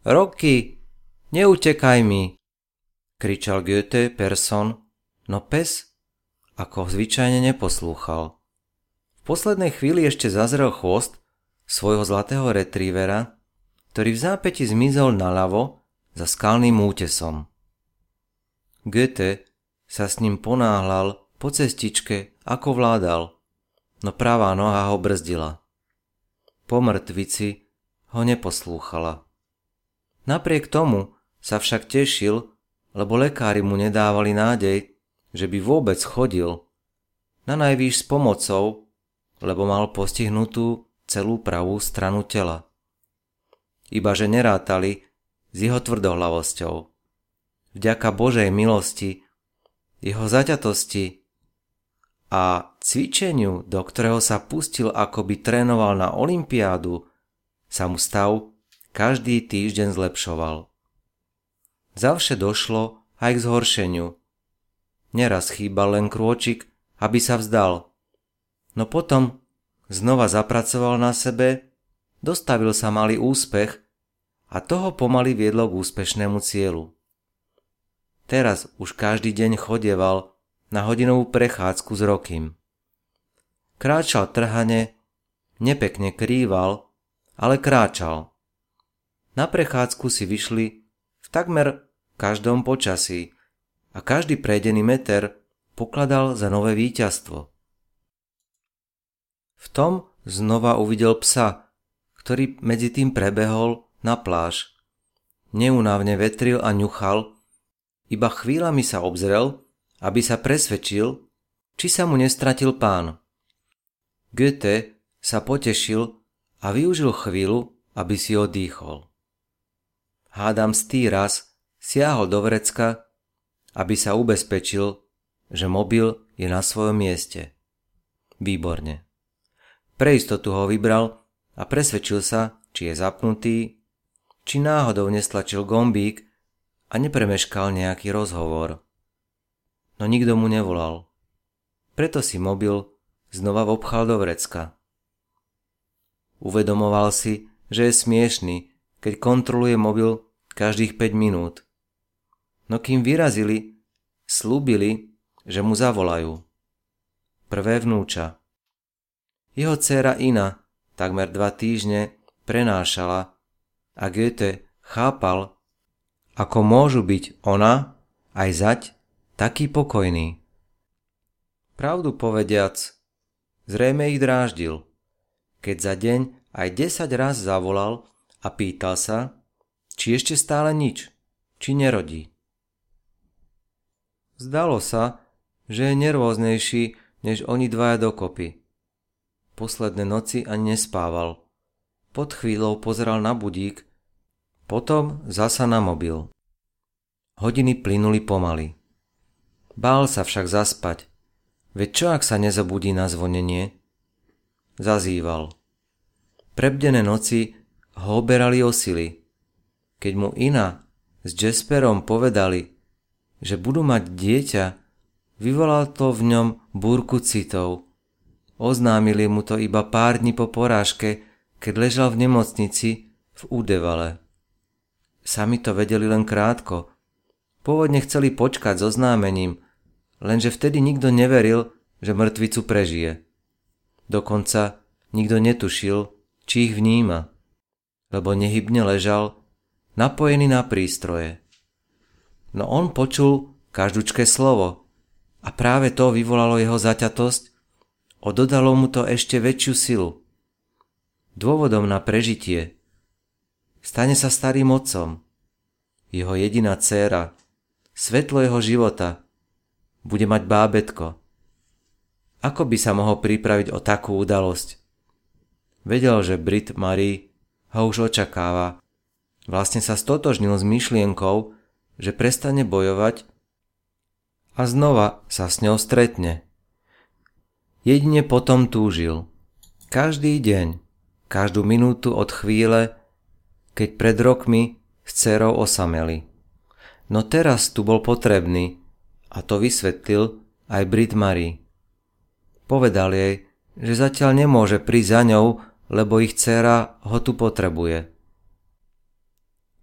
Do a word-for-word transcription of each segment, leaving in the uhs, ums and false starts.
Rocky, neutekaj mi, kričal Goethe Persson, no pes ako zvyčajne neposlúchal. V poslednej chvíli ešte zazrel chvost svojho zlatého retrievera, ktorý v zápäti zmizol naľavo za skalným útesom. Goethe sa s ním ponáhľal po cestičke, ako vládal, no pravá noha ho brzdila. Po mŕtvici ho neposlúchala. Napriek tomu sa však tešil, lebo lekári mu nedávali nádej, že by vôbec chodil, na najvýš s pomocou, lebo mal postihnutú celú pravú stranu tela. Ibaže nerátali s jeho tvrdohlavosťou. Vďaka Božej milosti, jeho zaťatosti a cvičeniu, do ktorého sa pustil, ako by trénoval na olympiádu, sa mu stav každý týždeň zlepšoval. Zavše došlo aj k zhoršeniu. Neraz chýbal len krôčik, aby sa vzdal. No potom znova zapracoval na sebe, dostavil sa malý úspech a toho pomaly viedlo k úspešnému cieľu. Teraz už každý deň chodieval na hodinovú prechádzku s Rockym. Kráčal trhane, nepekne krýval, ale kráčal. Na prechádzku si vyšli v takmer každom počasí a každý prejdený meter pokladal za nové víťazstvo. V tom znova uvidel psa, ktorý medzi tým prebehol na pláž. Neúnavne vetril a ňuchal, iba chvíľami sa obzrel, aby sa presvedčil, či sa mu nestratil pán. Goethe sa potešil a využil chvíľu, aby si odýchol. Hádam stý raz siahol do vrecka, aby sa ubezpečil, že mobil je na svojom mieste. Výborne. Pre istotu ho vybral a presvedčil sa, či je zapnutý, či náhodou nestlačil gombík a nepremeškal nejaký rozhovor. No nikto mu nevolal. Preto si mobil znova vopchal do vrecka. Uvedomoval si, že je smiešný, keď kontroluje mobil každých päť minút. No kým vyrazili, slúbili, že mu zavolajú. Prvé vnúča. Jeho dcéra Ina takmer dva týždne prenášala a Goethe chápal, ako môžu byť ona aj zať taký pokojný. Pravdu povediac, zrejme ich dráždil, keď za deň aj desať raz zavolal a pýtal sa, či ešte stále nič, či nerodí. Zdalo sa, že je nervóznejší než oni dvaja dokopy. Posledné noci ani nespával. Pod chvíľou pozeral na budík, potom zasa na mobil. Hodiny plynuli pomaly. Bál sa však zaspať, veď čo ak sa nezobudí na zvonenie? Zazýval. Prebdené noci ho oberali o sily. Keď mu Ina s Jasperom povedali, že budú mať dieťa, vyvolal to v ňom búrku citov. Oznámili mu to iba pár dní po porážke, keď ležal v nemocnici v Udevale. Sami to vedeli len krátko. Pôvodne chceli počkať s oznámením, lenže vtedy nikto neveril, že mŕtvicu prežije. Dokonca nikto netušil, či ich vníma, lebo nehybne ležal, napojený na prístroje. No on počul každúčké slovo a práve to vyvolalo jeho zaťatosť a dodalo mu to ešte väčšiu silu. Dôvodom na prežitie stane sa starým otcom. Jeho jediná dcéra, svetlo jeho života, bude mať bábätko. Ako by sa mohol pripraviť o takú udalosť? Vedel, že Brit Marie ho už očakáva. Vlastne sa stotožnil s myšlienkou, že prestane bojovať a znova sa s ňou stretne. Jedine potom túžil. Každý deň, každú minútu od chvíle, keď pred rokmi s dcerou osameli. No teraz tu bol potrebný a to vysvetlil aj Brit Marie. Povedal jej, že zatiaľ nemôže prísť za ňou, lebo ich dcéra ho tu potrebuje.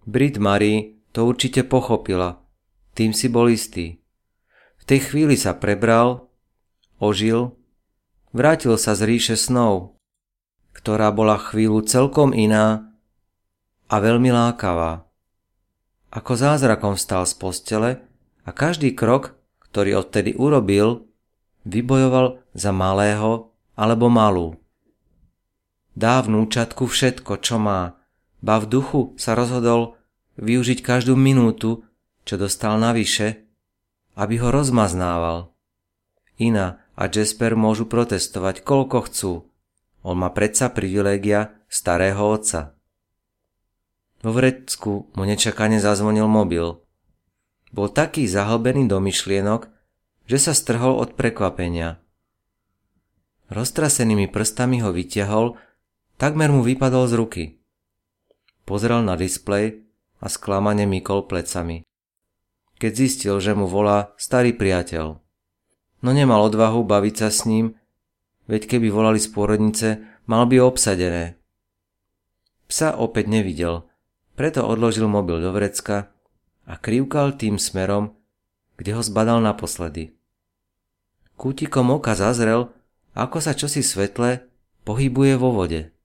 Brit Marie to určite pochopila, tým si bol istý. V tej chvíli sa prebral, ožil, vrátil sa z ríše snov, ktorá bola chvíľu celkom iná a veľmi lákavá. Ako zázrakom vstal z postele a každý krok, ktorý odtedy urobil, vybojoval za malého alebo malú. Dá vnúčatku všetko, čo má, ba v duchu sa rozhodol využiť každú minútu, čo dostal navyše, aby ho rozmaznával. Ina a Jasper môžu protestovať, koľko chcú. On má predsa privilégia starého otca. Vo vrecku mu nečakane zazvonil mobil. Bol taký zahlbený do myšlienok, že sa strhol od prekvapenia. Roztrasenými prstami ho vytiahol, takmer mu vypadol z ruky. Pozrel na displej a sklamane mykol plecami. Keď zistil, že mu volá starý priateľ. No nemal odvahu baviť sa s ním, veď keby volali z pôrodnice, mal by obsadené. Psa opäť nevidel, preto odložil mobil do vrecka a krývkal tým smerom, kde ho zbadal naposledy. Kútikom oka zazrel, ako sa čosi svetlé pohybuje vo vode.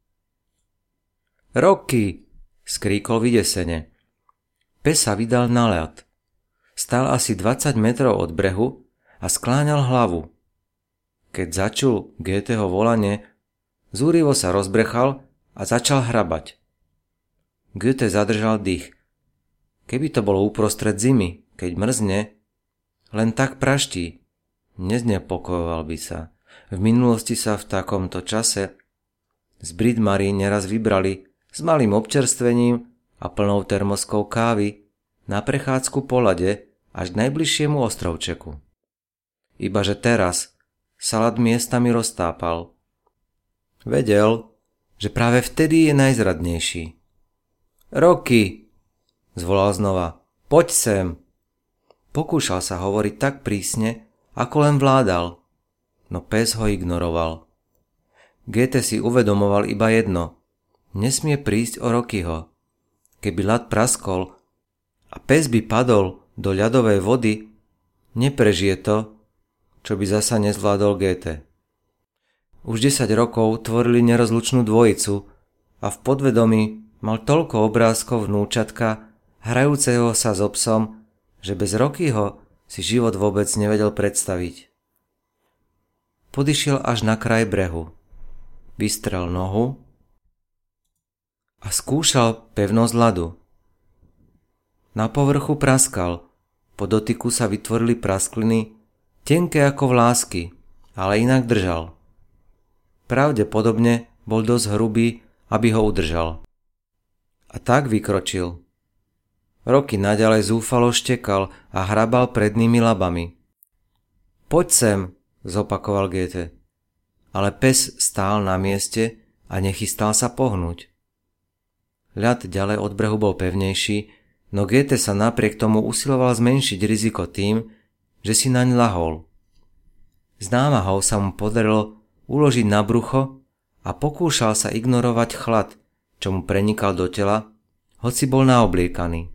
Rocky! Skríkol vydesene. Pes sa vydal na ľad. Stál asi dvadsať metrov od brehu a skláňal hlavu. Keď začul gé tého volanie, zúrivo sa rozbrechal a začal hrabať. gé té zadržal dých. Keby to bolo uprostred zimy, keď mrzne, len tak praští, neznepokojoval by sa. V minulosti sa v takomto čase z Brit Marie neraz vybrali s malým občerstvením a plnou termoskou kávy na prechádzku po ľade až k najbližšiemu ostrovčeku. Ibaže teraz sa ľad miestami roztápal. Vedel, že práve vtedy je najzradnejší. Rocky, zvolal znova, poď sem. Pokúšal sa hovoriť tak prísne, ako len vládal, no pes ho ignoroval. gé té si uvedomoval iba jedno. Nesmie prísť o Rockyho. Keby ľad praskol a pes by padol do ľadovej vody, neprežije to, čo by zasa nezvládol gé té. Už desať rokov tvorili nerozlučnú dvojicu a v podvedomí mal toľko obrázkov vnúčatka, hrajúceho sa so psom, že bez Rockyho si život vôbec nevedel predstaviť. Podišiel až na kraj brehu. Vystrel nohu a skúšal pevnosť ľadu. Na povrchu praskal, po dotyku sa vytvorili praskliny, tenké ako vlásky, ale inak držal. Pravdepodobne bol dosť hrubý, aby ho udržal. A tak vykročil. Rocky naďalej zúfalo štekal a hrabal prednými labami. Poď sem, zopakoval gé té. Ale pes stál na mieste a nechystal sa pohnúť. Ľad ďalej od brehu bol pevnejší, no gé té sa napriek tomu usiloval zmenšiť riziko tým, že si naň ľahol. S námahou sa mu podarilo uložiť na brucho a pokúšal sa ignorovať chlad, čo mu prenikal do tela, hoci bol naobliekaný.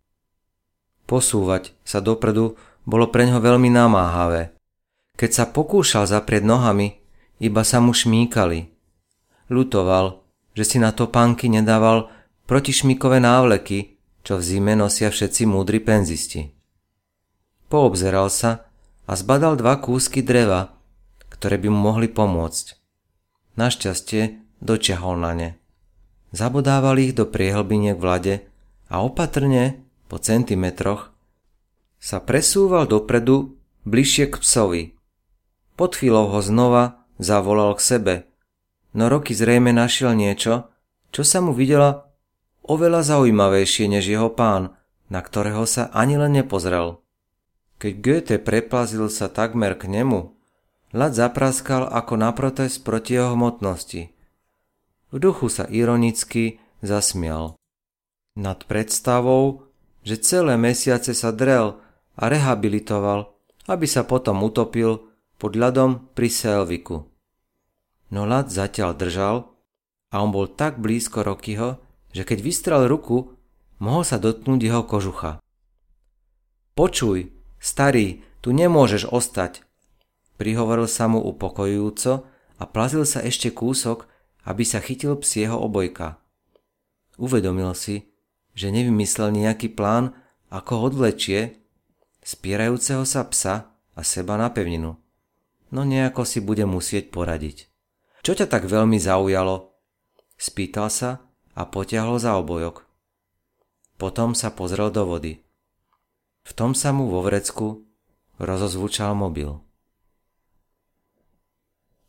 Posúvať sa dopredu bolo preňho veľmi namáhavé. Keď sa pokúšal zaprieť nohami, iba sa mu šmíkali. Ľutoval, že si na topánky nedával protišmíkové návleky, čo v zime nosia všetci múdri penzisti. Poobzeral sa a zbadal dva kúsky dreva, ktoré by mu mohli pomôcť. Našťastie dočiahol na ne. Zabodával ich do priehlbiniek v ľade a opatrne, po centimetroch, sa presúval dopredu bližšie k psovi. Pod chvíľou ho znova zavolal k sebe, no Rocky zrejme našiel niečo, čo sa mu videla oveľa zaujímavejšie než jeho pán, na ktorého sa ani len nepozrel. Keď gé té preplazil sa takmer k nemu, ľad zapraskal ako na protest proti jeho hmotnosti. V duchu sa ironicky zasmial. Nad predstavou, že celé mesiace sa drel a rehabilitoval, aby sa potom utopil pod ľadom pri Selviku. No ľad zatiaľ držal a on bol tak blízko Rockyho, že keď vystrel ruku, Mohol sa dotknúť jeho kožucha. Počuj, starý, tu nemôžeš ostať, prihovoril sa mu upokojujúco a plazil sa ešte kúsok, aby sa chytil psieho obojka. Uvedomil si, že nevymyslel nejaký plán, ako ho odvlečie, spierajúceho sa psa a seba na pevninu. No nejako si bude musieť poradiť. Čo ťa tak veľmi zaujalo? Spýtal sa a potiahol za obojok. Potom sa pozrel do vody. V tom sa mu vo vrecku rozozvučal mobil.